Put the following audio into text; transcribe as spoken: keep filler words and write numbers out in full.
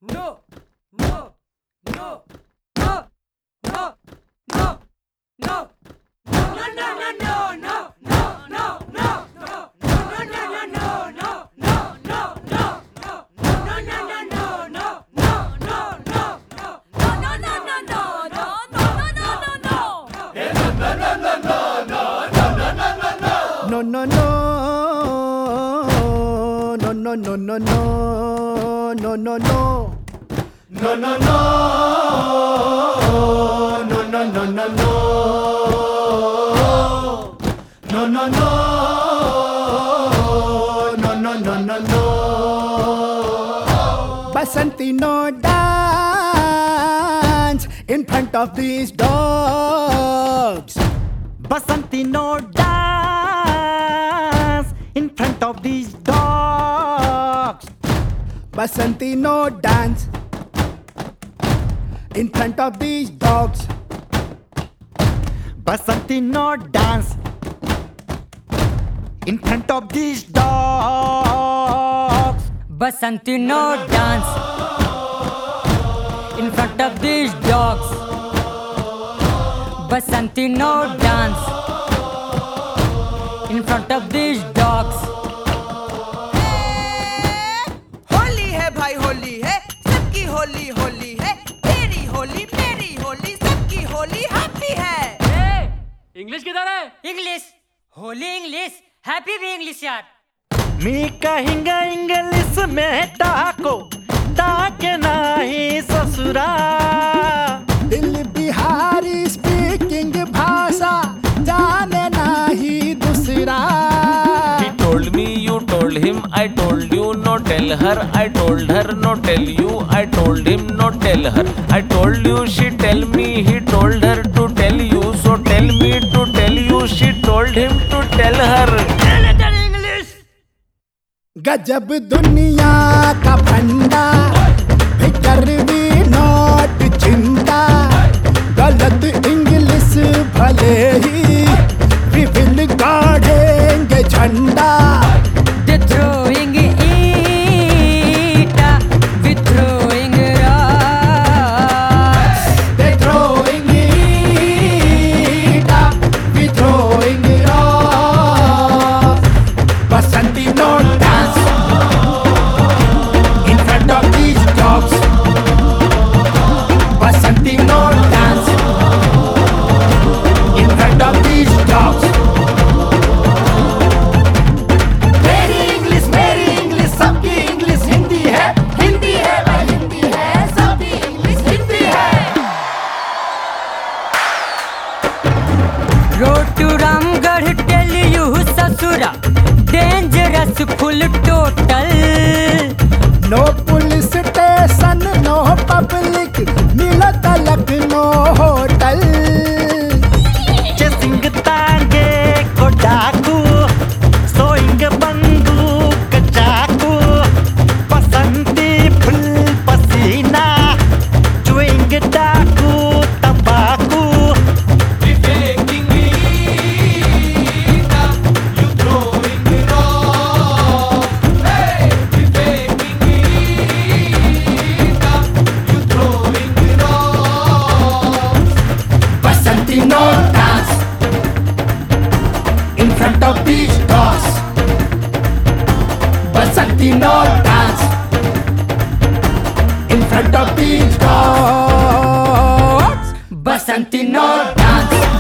no, no, no, no, no, no, no. No, no, no, no, no, no, no, no, no, no, no. No, no, no, no, no, no, no, no. No, no, no, no, no, no, no, no. Basanti, no dance in front of these dogs. Basanti, no dance in front of these dogs. Basanti, no dance in front of these dogs. Basanti, no dance in front of these dogs. Basanti, no dance in front of these dogs. Basanti, no dance in front of these dogs. Holi है भाई होली है सबकी होली होली है तेरी होली मेरी होली सबकी Holi happy है। English किधर है? इंग्लिश होली इंग्लिश हैप्पी भी इंग्लिश यार। मी कहेंगे इंग्लिश में टाको टाके नाही ससुरा। दिल बिहारी स्पीकिंग भाषा जाने नाही दूसरा। He told me, you told him, I told you, no tell her. I told her, no tell you, I told him, no tell her. I told you, she tell me, he told her to tell you. So tell me to tell you, she told him to tell her. गजब दुनिया का फंडा फिकर भी note चिंता। गलत English भले ही विभिन्न गाड़ेंगे झंडा। They throwing ita, we throwing rocks. They throwing ita, we throwing rocks. Basanti, no dance in front of these dogs. Basanti, no dance in front of these dogs. मेरी इंग्लिश मेरी English सबकी English Hindi है हिंदी है भाई हिंदी है सबकी English Hindi है। Road to Ramgarh, tell you ससुरा dangerous full total. No police station no public नीला तलक नो होटल। चेसिंग तांगे को डाकू सोइंग बंदूक चाकू। बसंती फुल पसीना चुइंग डाकू तंबाकू। Basanti, no dance in front of these dogs. Basanti, no dance in front of these dogs. Basanti, no dance